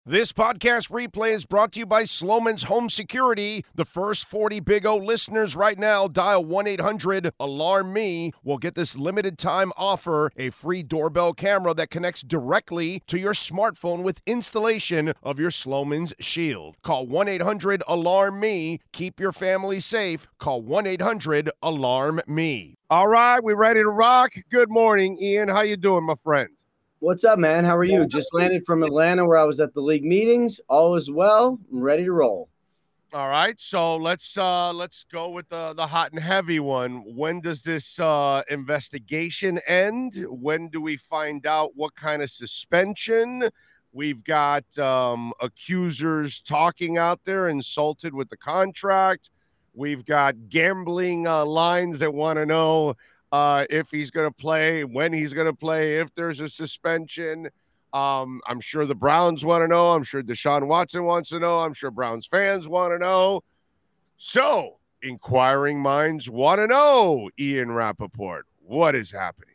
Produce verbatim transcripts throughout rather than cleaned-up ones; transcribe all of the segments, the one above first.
This podcast replay is brought to you by Sloman's Home Security. The first forty Big O listeners right now, dial one eight hundred alarm me. Will get this limited time offer, a free doorbell camera that connects directly to your smartphone with installation of your Sloman's Shield. Call one eight hundred alarm me. Keep your family safe. Call one eight hundred alarm me. All right, we ready to rock? Good morning, Ian. How you doing, my friend? What's up, man? How are you? Just landed from Atlanta where I was at the league meetings. All is well. I'm ready to roll. All right, so let's uh, let's go with the the hot and heavy one. When does this uh, investigation end? When do we find out what kind of suspension? We've got um, accusers talking out there, insulted with the contract. We've got gambling uh, lines that want to know Uh, if he's going to play, when he's going to play, if there's a suspension. Um, I'm sure the Browns want to know. I'm sure Deshaun Watson wants to know. I'm sure Browns fans want to know. So, inquiring minds want to know, Ian Rappaport, what is happening?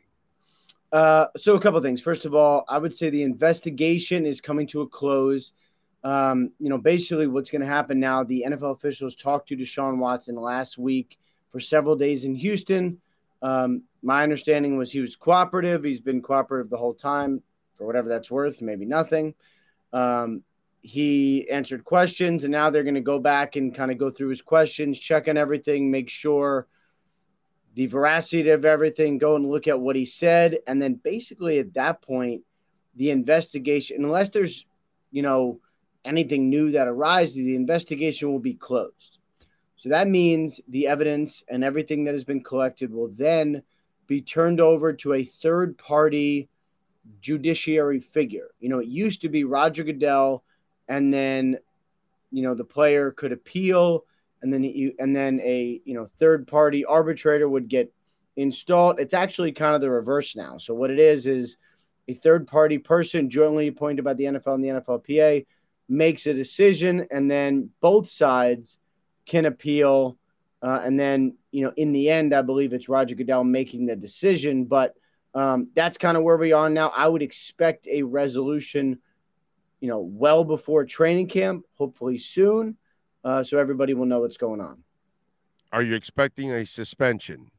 Uh, so a couple things. First of all, I would say the investigation is coming to a close. Um, you know, basically what's going to happen now, the N F L officials talked to Deshaun Watson last week for several days in Houston. Um, my understanding was he was cooperative. He's been cooperative the whole time for whatever that's worth, maybe nothing. Um, he answered questions, and now they're going to go back and kind of go through his questions, check on everything, make sure the veracity of everything, go and look at what he said. And then basically at that point, the investigation, unless there's, you know, anything new that arises, the investigation will be closed. So that means the evidence and everything that has been collected will then be turned over to a third-party judiciary figure. You know, it used to be Roger Goodell, and then, you know, the player could appeal, and then you, and then a, you know, third-party arbitrator would get installed. It's actually kind of the reverse now. So what it is is a third-party person jointly appointed by the N F L and the N F L P A makes a decision, and then both sides can appeal. Uh, and then, you know, in the end, I believe it's Roger Goodell making the decision. But um, that's kind of where we are now. I would expect a resolution, you know, well before training camp, hopefully soon, uh, so everybody will know what's going on. Are you expecting a suspension?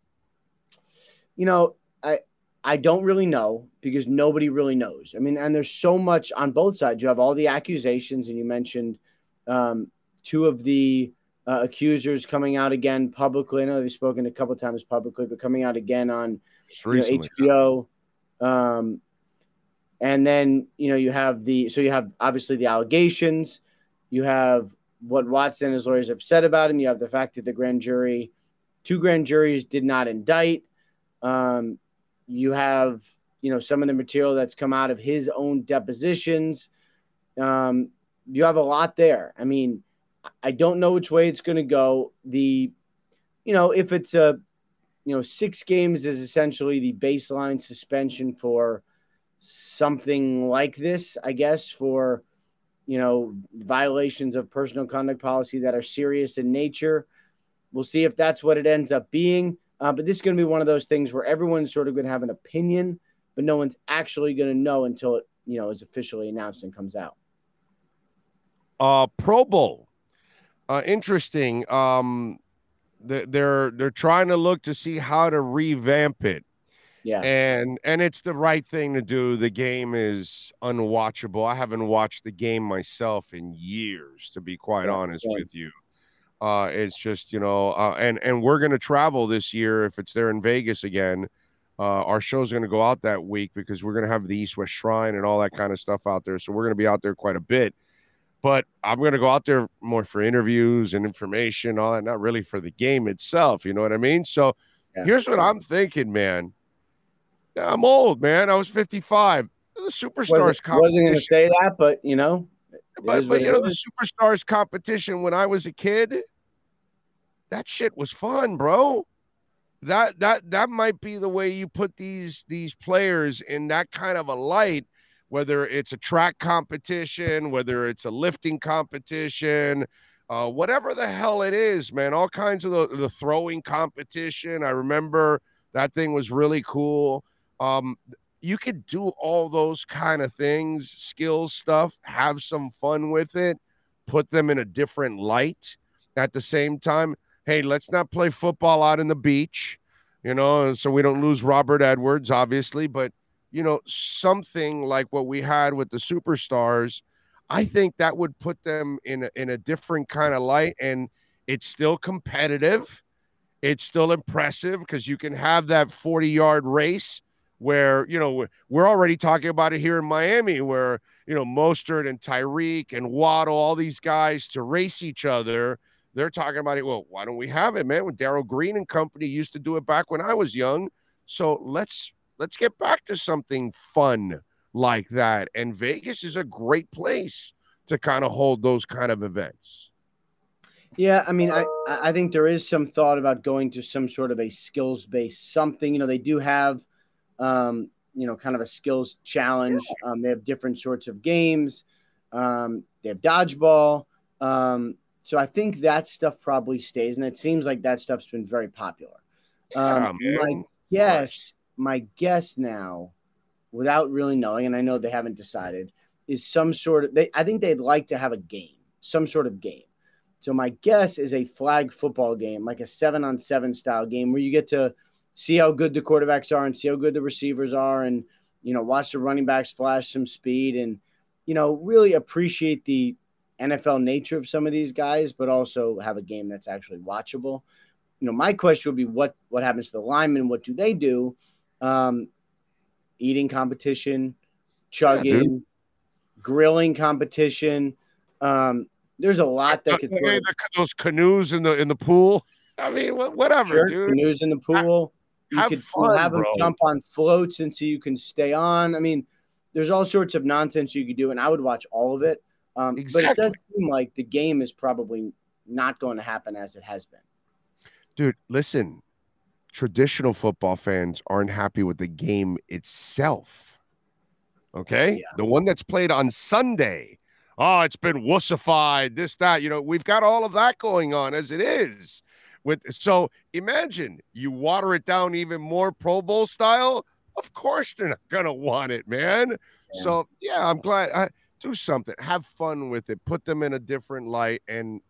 You know, I I don't really know because nobody really knows. I mean, and there's so much on both sides. You have all the accusations, and you mentioned um, two of the Uh, accusers coming out again publicly. I know they've spoken a couple of times publicly, but coming out again on you know, H B O. Um, and then, you know, you have the, so you have obviously the allegations, you have what Watson and his lawyers have said about him. You have the fact that the grand jury, two grand juries did not indict. Um, you have, you know, some of the material that's come out of his own depositions. Um, you have a lot there. I mean, I don't know which way it's going to go. The, you know, if it's a, you know, six games is essentially the baseline suspension for something like this, I guess, for, you know, violations of personal conduct policy that are serious in nature. We'll see if that's what it ends up being. Uh, but this is going to be one of those things where everyone's sort of going to have an opinion, but no one's actually going to know until it, you know, is officially announced and comes out. Uh, Pro Bowl. Uh, interesting. Um, they're they're trying to look to see how to revamp it. Yeah, and and it's the right thing to do. The game is unwatchable. I haven't watched the game myself in years, to be quite yeah, honest same. with you. Uh, it's just you know, uh, and and we're gonna travel this year if it's there in Vegas again. Uh, our show's gonna go out that week because we're gonna have the East West Shrine and all that kind of stuff out there. So we're gonna be out there quite a bit. But I'm going to go out there more for interviews and information, all that, not really for the game itself. You know what I mean? So yeah. Here's what I'm thinking, man. I'm old, man. I was fifty-five. The Superstars competition. I wasn't going to say that, but, you know. But, but you know, is. the Superstars competition when I was a kid, that shit was fun, bro. That that that might be the way you put these these players in that kind of a light, whether it's a track competition, whether it's a lifting competition, uh, whatever the hell it is, man, all kinds of the, the throwing competition. I remember that thing was really cool. Um, you could do all those kind of things, skill stuff, have some fun with it, put them in a different light at the same time. Hey, let's not play football out in the beach, you know, so we don't lose Robert Edwards, obviously, but, you know, something like what we had with the superstars, I think that would put them in a, in a different kind of light, and it's still competitive. It's still impressive because you can have that forty-yard race where, you know, we're already talking about it here in Miami where, you know, Mostert and Tyreek and Waddle, all these guys to race each other. They're talking about it. Well, why don't we have it, man? When Darryl Green and company used to do it back when I was young. So let's let's get back to something fun like that. And Vegas is a great place to kind of hold those kind of events. Yeah, I mean, I, I think there is some thought about going to some sort of a skills-based something. You know, they do have, um, you know, kind of a skills challenge. Um, they have different sorts of games. Um, they have dodgeball. Um, so I think that stuff probably stays, and it seems like that stuff's been very popular. Um, Yeah, my guess, my guess now, without really knowing, and I know they haven't decided, is some sort of. They, I think they'd like to have a game, some sort of game. So my guess is a flag football game, like a seven on seven style game where you get to see how good the quarterbacks are and see how good the receivers are and, you know, watch the running backs flash some speed and, you know, really appreciate the N F L nature of some of these guys, but also have a game that's actually watchable. You know, my question would be what, what happens to the linemen? What do they do? Um, eating competition, chugging, yeah, grilling competition. Um, There's a lot that could hey, the, those canoes in the in the pool. I mean, whatever, sure, dude. Canoes in the pool. You have could fun, have them bro. jump on floats and so you can stay on. I mean, there's all sorts of nonsense you could do, and I would watch all of it. Um, exactly. But it does seem like the game is probably not going to happen as it has been. Dude, listen, traditional football fans aren't happy with the game itself. Okay? Yeah. The one that's played on Sunday. Oh, it's been wussified, this, that. You know, we've got all of that going on as it is. With so imagine you water it down even more Pro Bowl style. Of course they're not gonna want it, man. Yeah. So yeah, I'm glad. I, do something, have fun with it, put them in a different light. And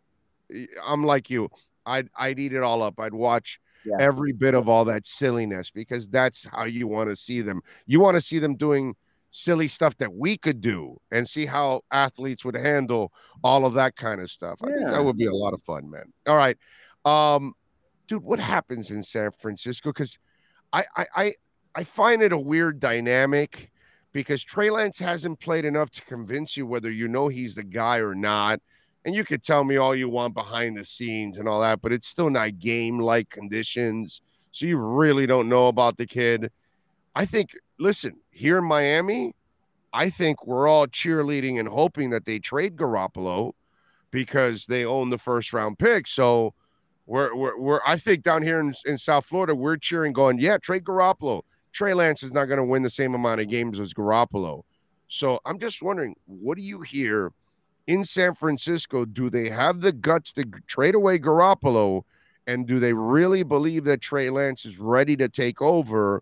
I'm like you, I'd I'd eat it all up. I'd watch yeah. every bit of all that silliness because that's how you want to see them. You want to see them doing silly stuff that we could do and see how athletes would handle all of that kind of stuff. I yeah. think that would be a lot of fun, man. All right. Um, dude, what happens in San Francisco? Because I, I I I find it a weird dynamic because Trey Lance hasn't played enough to convince you whether you know he's the guy or not. And you could tell me all you want behind the scenes and all that, but it's still not game-like conditions. So you really don't know about the kid. I think, listen, here in Miami, I think we're all cheerleading and hoping that they trade Garoppolo because they own the first round pick. So we're, we're, we're I think down here in, in South Florida, we're cheering going, yeah, trade Garoppolo. Trey Lance is not going to win the same amount of games as Garoppolo. So I'm just wondering, what do you hear in San Francisco? Do they have the guts to trade away Garoppolo? And do they really believe that Trey Lance is ready to take over?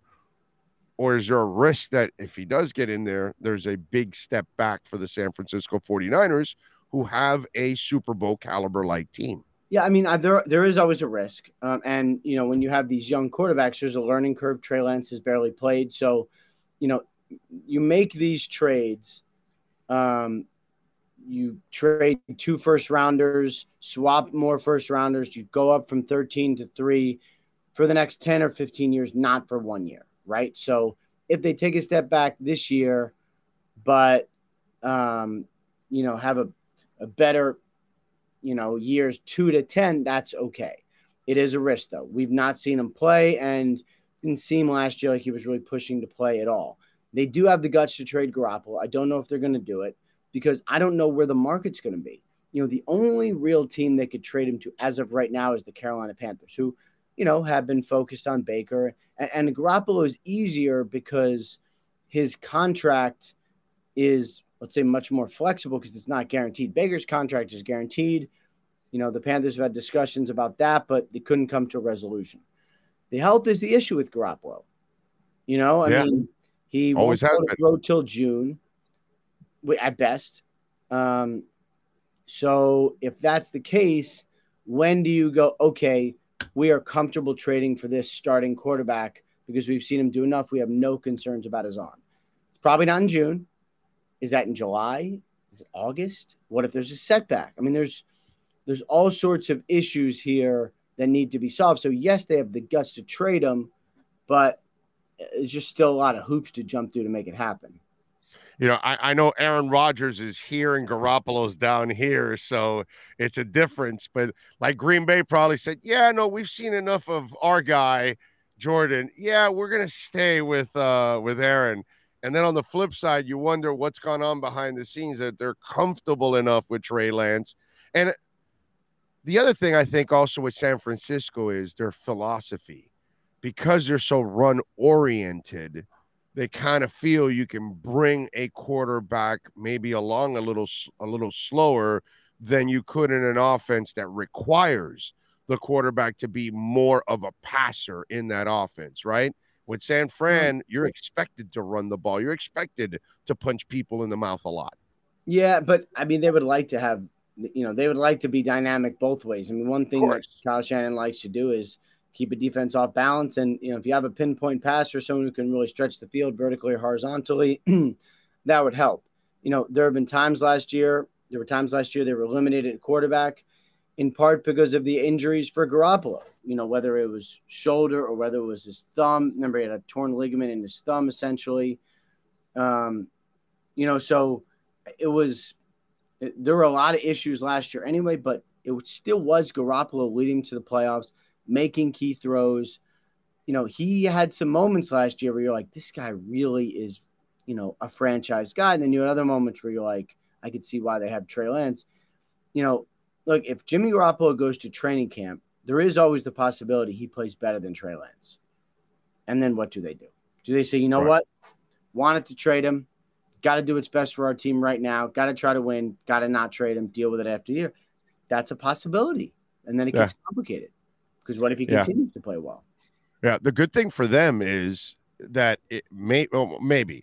Or is there a risk that if he does get in there, there's a big step back for the San Francisco forty-niners, who have a Super Bowl caliber-like team? Yeah, I mean, I, there there is always a risk. Um, and, you know, when you have these young quarterbacks, there's a learning curve. Trey Lance has barely played. So, you know, you make these trades. Um, you trade two first-rounders, swap more first-rounders. You go up from thirteen to three for the next ten or fifteen years, not for one year. Right. So if they take a step back this year, but, um, you know, have a, a better, you know, years two to ten, that's okay. It is a risk, though. We've not seen him play and didn't seem last year like he was really pushing to play at all. They do have the guts to trade Garoppolo. I don't know if they're going to do it because I don't know where the market's going to be. You know, the only real team they could trade him to as of right now is the Carolina Panthers, who, you know, have been focused on Baker. And, and Garoppolo is easier because his contract is, let's say, much more flexible because it's not guaranteed. Baker's contract is guaranteed. You know, the Panthers have had discussions about that, but they couldn't come to a resolution. The health is the issue with Garoppolo. You know, I yeah. mean, He Always won't has go to been. throw till June, at best. Um, so if that's the case, when do you go, okay, we are comfortable trading for this starting quarterback because we've seen him do enough. We have no concerns about his arm. It's probably not in June. Is that in July? Is it August? What if there's a setback? I mean, there's there's all sorts of issues here that need to be solved. So yes, they have the guts to trade him, but it's just still a lot of hoops to jump through to make it happen. You know, I, I know Aaron Rodgers is here and Garoppolo's down here, so it's a difference. But like Green Bay probably said, yeah, no, we've seen enough of our guy, Jordan. Yeah, we're gonna stay with uh with Aaron. And then on the flip side, you wonder what's gone on behind the scenes that they're comfortable enough with Trey Lance. And the other thing I think also with San Francisco is their philosophy. Because they're so run oriented, they kind of feel you can bring a quarterback maybe along a little a little slower than you could in an offense that requires the quarterback to be more of a passer in that offense, right? With San Fran, you're expected to run the ball. You're expected to punch people in the mouth a lot. Yeah, but I mean, they would like to have, you know, they would like to be dynamic both ways. I mean, one thing that Kyle Shanahan likes to do is keep a defense off balance. And, you know, if you have a pinpoint passer, someone who can really stretch the field vertically or horizontally, that would help. You know, there have been times last year, there were times last year they were eliminated at quarterback in part because of the injuries for Garoppolo, you know, whether it was shoulder or whether it was his thumb. Remember, he had a torn ligament in his thumb, essentially. Um, you know, so it was, there were a lot of issues last year anyway, but it still was Garoppolo leading to the playoffs, making key throws. You know, he had some moments last year where you're like, this guy really is, you know, a franchise guy. And then you had other moments where you're like, I could see why they have Trey Lance. You know, look, if Jimmy Garoppolo goes to training camp, there is always the possibility he plays better than Trey Lance. And then what do they do? Do they say, you know right. what? Wanted to trade him. Got to do what's best for our team right now. Got to try to win. Got to not trade him. Deal with it after the year. That's a possibility. And then it gets yeah. complicated. Because what if he continues yeah. to play well? Yeah, the good thing for them is that it may well, maybe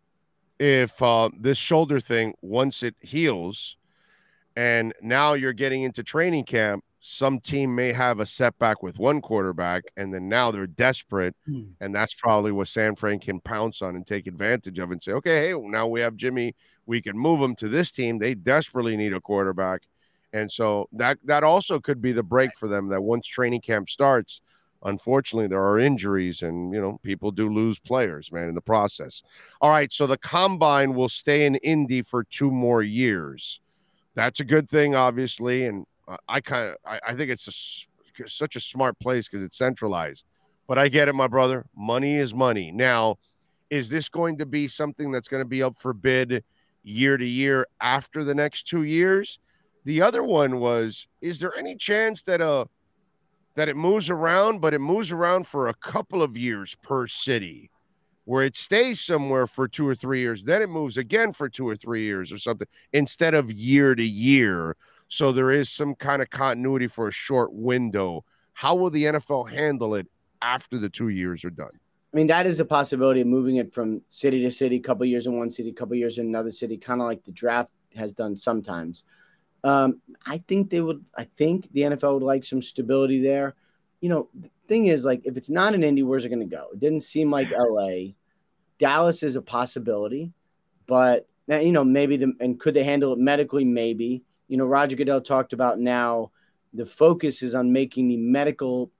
if uh, this shoulder thing, once it heals, and now you're getting into training camp, some team may have a setback with one quarterback, and then now they're desperate, hmm. and that's probably what San Fran can pounce on and take advantage of and say, okay, hey, well, now we have Jimmy. We can move him to this team. They desperately need a quarterback. And so that that also could be the break for them, that once training camp starts, unfortunately, there are injuries and, you know, people do lose players, man, in the process. All right, so the Combine will stay in Indy for two more years. That's a good thing, obviously, and uh, I kind of I, I think it's a, such a smart place because it's centralized. But I get it, my brother. Money is money. Now, is this going to be something that's going to be up for bid year to year after the next two years? The other one was, is there any chance that uh that it moves around, but it moves around for a couple of years per city, where it stays somewhere for two or three years, then it moves again for two or three years or something, instead of year to year. So there is some kind of continuity for a short window. How will the N F L handle it after the two years are done? I mean, that is a possibility of moving it from city to city, a couple of years in one city, a couple of years in another city, kind of like the draft has done sometimes. Um, I think they would, I think the N F L would like some stability there. You know, the thing is, like, if it's not in Indy, where's it going to go? It didn't seem like L A. Dallas is a possibility, but, you know, maybe the, and could they handle it medically? Maybe. You know, Roger Goodell talked about now the focus is on making the medical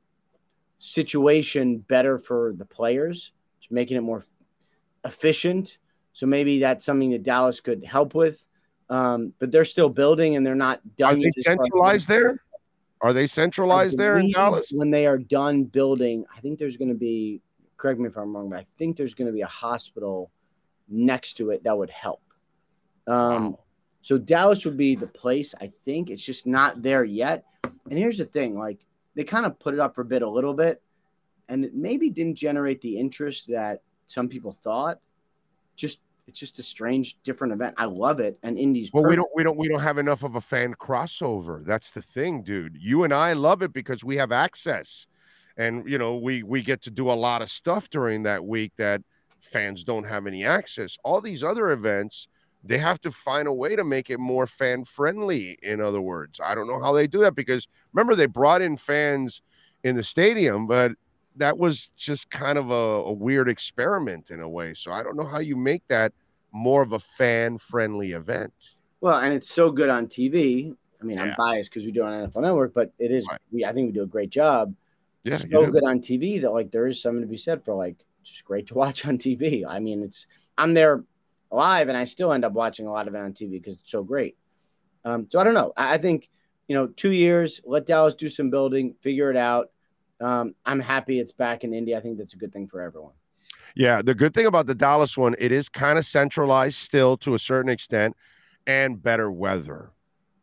situation better for the players, making it more efficient. So maybe that's something that Dallas could help with. Um, but they're still building and they're not done. Are they centralized there? Are they centralized there in Dallas? When they are done building, I think there's going to be, correct me if I'm wrong, but I think there's going to be a hospital next to it that would help. Um, wow. So Dallas would be the place, I think. It's just not there yet. And here's the thing, like, they kind of put it up for bid a little bit, and it maybe didn't generate the interest that some people thought. Just It's just a strange, different event. I love it, and Indy's. Well, perfect. we don't, we don't, we don't have enough of a fan crossover. That's the thing, dude. You and I love it because we have access, and you know, we we get to do a lot of stuff during that week that fans don't have any access. All these other events, they have to find a way to make it more fan friendly. In other words, I don't know how they do that, because remember, they brought in fans in the stadium, but that was just kind of a, a weird experiment in a way. So I don't know how you make that more of a fan friendly event. Well, and it's so good on T V. I mean, yeah. I'm biased because we do it on N F L Network, but it is, right. we, I think we do a great job. Yeah, so good on T V that like there is something to be said for like just great to watch on T V. I mean, it's I'm there live and I still end up watching a lot of it on T V because it's so great. Um, so I don't know. I, I think, you know, two years, let Dallas do some building, figure it out. Um, I'm happy it's back in Indy. I think that's a good thing for everyone. Yeah, the good thing about the Dallas one, it is kind of centralized still to a certain extent, and better weather.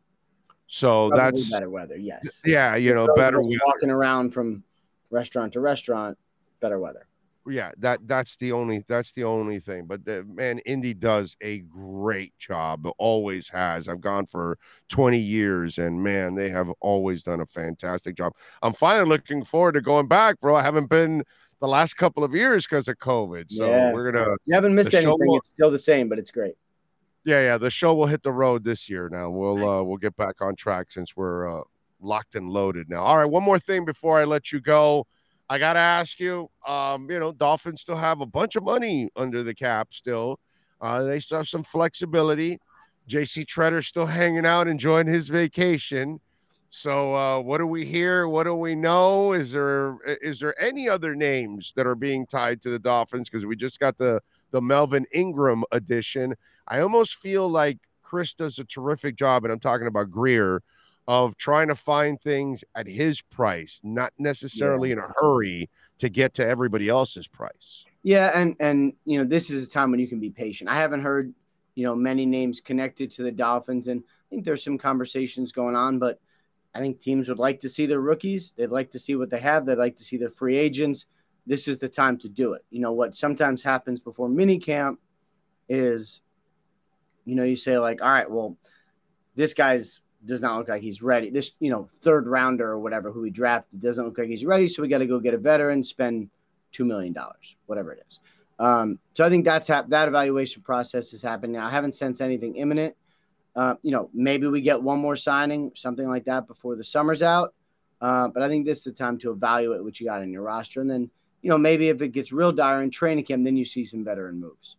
So Probably that's better weather. Yes. Yeah, you know, better weather. Walking around from restaurant to restaurant, better weather. Yeah, that that's the only that's the only thing. But the, man, Indy does a great job. Always has. I've gone for twenty years, and man, they have always done a fantastic job. I'm finally looking forward to going back, bro. I haven't been the last couple of years because of COVID. So yeah. we're gonna. You haven't missed anything. Will, it's still the same, but it's great. Yeah, yeah. The show will hit the road this year. Now we'll nice. uh, we'll get back on track since we're uh, locked and loaded now. All right, one more thing before I let you go. I got to ask you, um, you know, Dolphins still have a bunch of money under the cap still. Uh, they still have some flexibility. J C Tretter's still hanging out, enjoying his vacation. So uh, what do we hear? What do we know? Is there is there any other names that are being tied to the Dolphins? Because we just got the, the Melvin Ingram edition. I almost feel like Chris does a terrific job, and I'm talking about Greer, of trying to find things at his price, not necessarily yeah. in a hurry to get to everybody else's price. Yeah, and and you know, this is a time when you can be patient. I haven't heard, you know, many names connected to the Dolphins, and I think there's some conversations going on, but I think teams would like to see their rookies. They'd like to see what they have. They'd like to see their free agents. This is the time to do it. You know, what sometimes happens before minicamp is, you know, you say like, all right, well, this guy's does not look like he's ready. This, you know, third rounder or whatever who we drafted doesn't look like he's ready. So we got to go get a veteran, spend two million dollars, whatever it is. Um, so I think that's hap- that evaluation process is happening now. I haven't sensed anything imminent. Uh, you know, maybe we get one more signing, something like that before the summer's out. Uh, but I think this is the time to evaluate what you got in your roster. And then, you know, maybe if it gets real dire in training camp, then you see some veteran moves.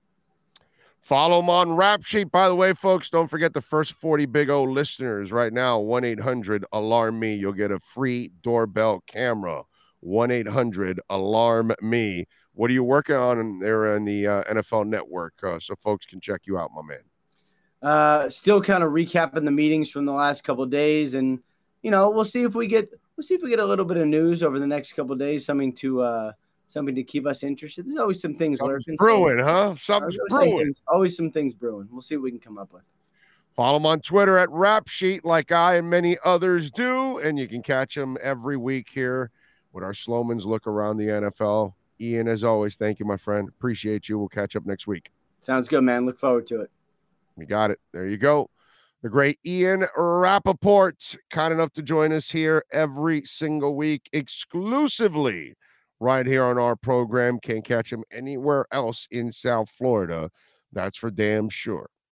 Follow them on Rap Sheet. By the way, folks, don't forget the first forty Big O listeners right now, one eight hundred alarm me. You'll get a free doorbell camera. one eight hundred alarm me. What are you working on there in the uh, N F L Network uh, so folks can check you out, my man? Uh, still kind of recapping the meetings from the last couple of days. And, you know, we'll see if we get we'll see if we get a little bit of news over the next couple of days, something to uh, – something to keep us interested. There's always some things Something's lurking. brewing, huh? Something's brewing. Things, always some things brewing. We'll see what we can come up with. Follow him on Twitter at Rap Sheet, like I and many others do, and you can catch him every week here with our Slowman's look around the N F L. Ian, as always, thank you, my friend. Appreciate you. We'll catch up next week. Sounds good, man. Look forward to it. You got it. There you go. The great Ian Rappaport, kind enough to join us here every single week exclusively right here on our program. Can't catch him anywhere else in South Florida. That's for damn sure.